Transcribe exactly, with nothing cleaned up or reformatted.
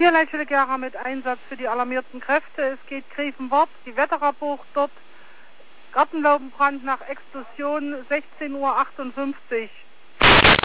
Hier Leitstelle mit Einsatz für die alarmierten Kräfte. Es geht Grevenwart, die Wettererbucht dort. Gartenlaubenbrand nach Explosion sechzehn Uhr achtundfünfzig.